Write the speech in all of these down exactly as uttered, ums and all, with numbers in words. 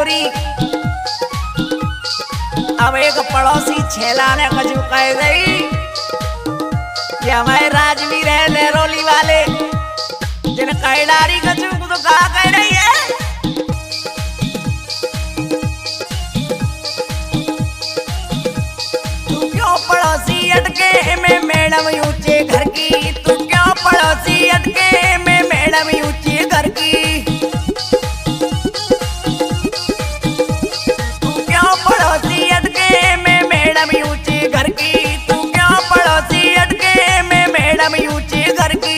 गोरी। अब एक पड़ोसी छेला ने कछु कह गई कि हमारे राजवीर है लहरोली वाले जिन कैडारी कछु को तो कहा कह रही है। तू क्यों पड़ोसी अटके में मैडम ऊंचे घर की, तू क्यों पड़ोसी अटके में मैडम ऊंचे घर की। तू क्यों पड़ोसी अटके में मैडम ऊंचे घर की, तू क्यों पड़ोसी अटके में मैडम ऊंचे घर की।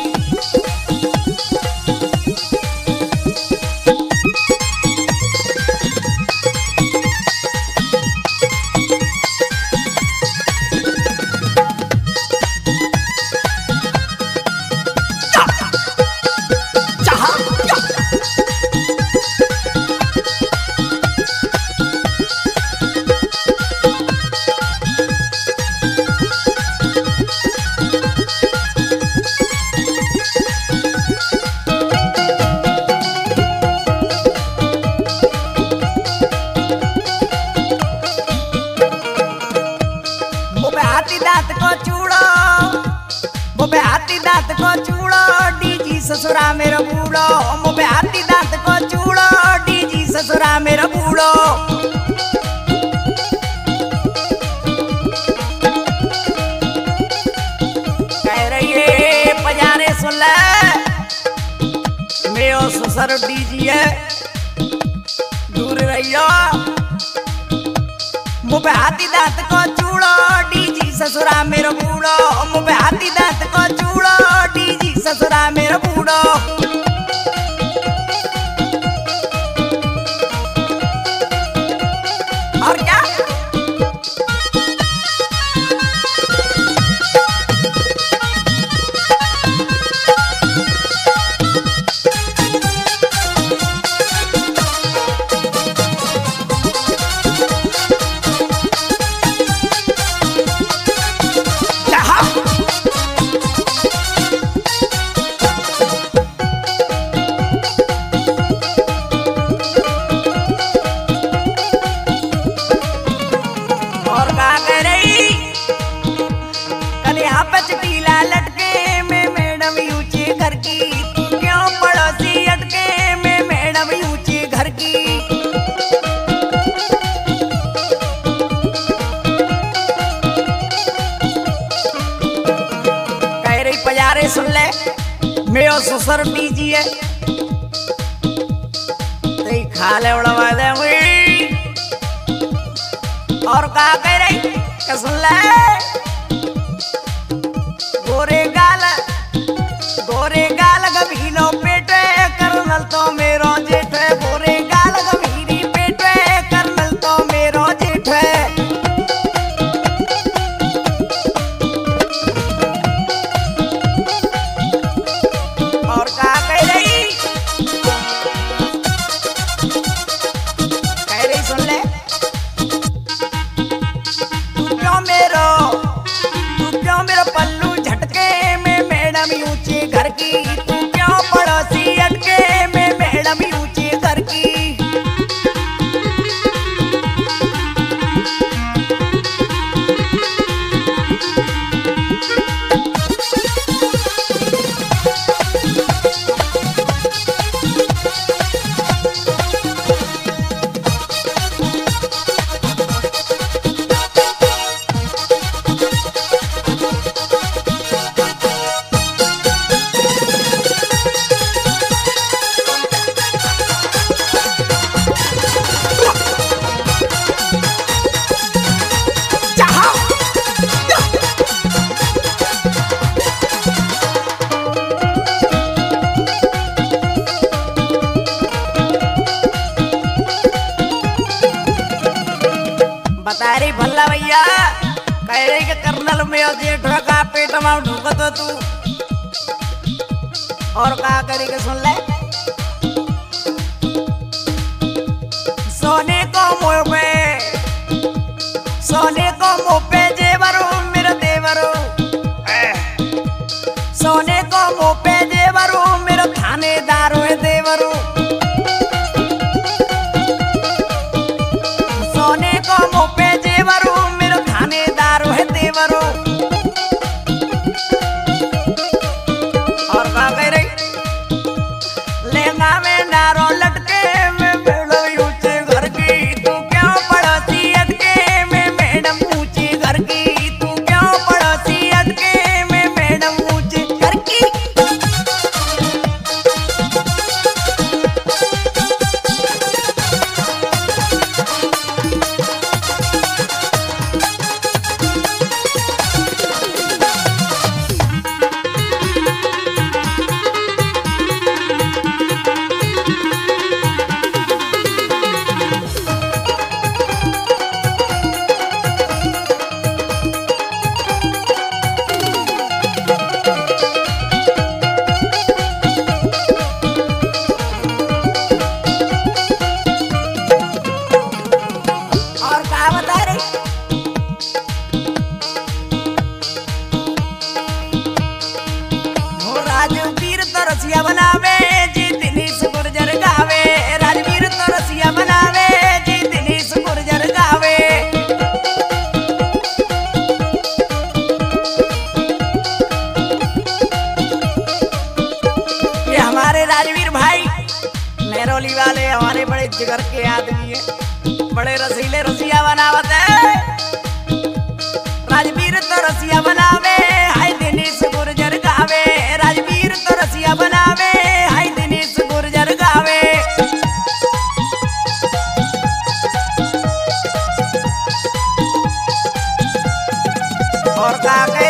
दांत को चूड़ो मुबे हाथी दांत को चूड़ो डीजी ससुरा मेरा बूढ़ो। मुबे हाथी दांत को चूड़ो डीजी ससुरा मेरा बूढ़ो। कह रही है पजारे सुन ले मेरे ससुर डीजी है दूर रहियो। मुबे हाथी दांत को चूड़ो डीजी ससुरा मेरा बूढ़ो। मुबे हाथी दांत को चूड़ो डीजी ससुरा मेरा बूढ़ो। और क्या चटीला लटके में मैडम ऊंचे घर की, तू क्यों पड़ोसी अटके में मैडम ऊंचे घर की। कह रही पजारे सुन ले मेरा ससुर डीजी है तो खा ले उड़वा दे। और कहा कह रही सुन ले गोरे गाल गोरे गाल गभीनो पेटे करनल तो मेरो जेठ। गोरे गाल गभीरी पेटे करनल तो मेरो जेठ। और कहा कह रही कह रही सुन ले तू क्यों मेरो तू क्यों मेरो पल्लू ऊंचे घर की, तू क्यों पड़ोसी अटके में मैडम ऊंचे घर की। बता रही भल्ला भैया कह रही कि कर्नल में जेठ का पेट में ढूंढ तो तू। और कहा करी के सुन ले सोने को मुंह पे सोने को मुंह पे जेवरो मेरे देवरो। सोने को मुंह पे जेवरो मेरे थानेदार है देवरो। बनावे नारो लटके में मैडम ऊंचे घर की तू क्यों पड़ोसी अटके में मैडम ऊंचे घर की तू क्यों पड़ोसी अटके में मैडम ऊंचे घर की। और क्या बता रही हो राजवीर तो रसिया बनावे जी दिनेश गुर्जर गावे राजवीर तो रसिया बनावे जी दिनेश गुर्जर गावे। ये हमारे राजवीर भाई मेहरौली वाले हमारे बड़े जिगर के आदमी है, बड़े रसीले रसिया बनावत है। राजवीर तो रसिया बनावे हाय दिनेश गुर्जर गावे राजवीर तो रसिया बनावे हाय दिनेश गुर्जर गावे। और का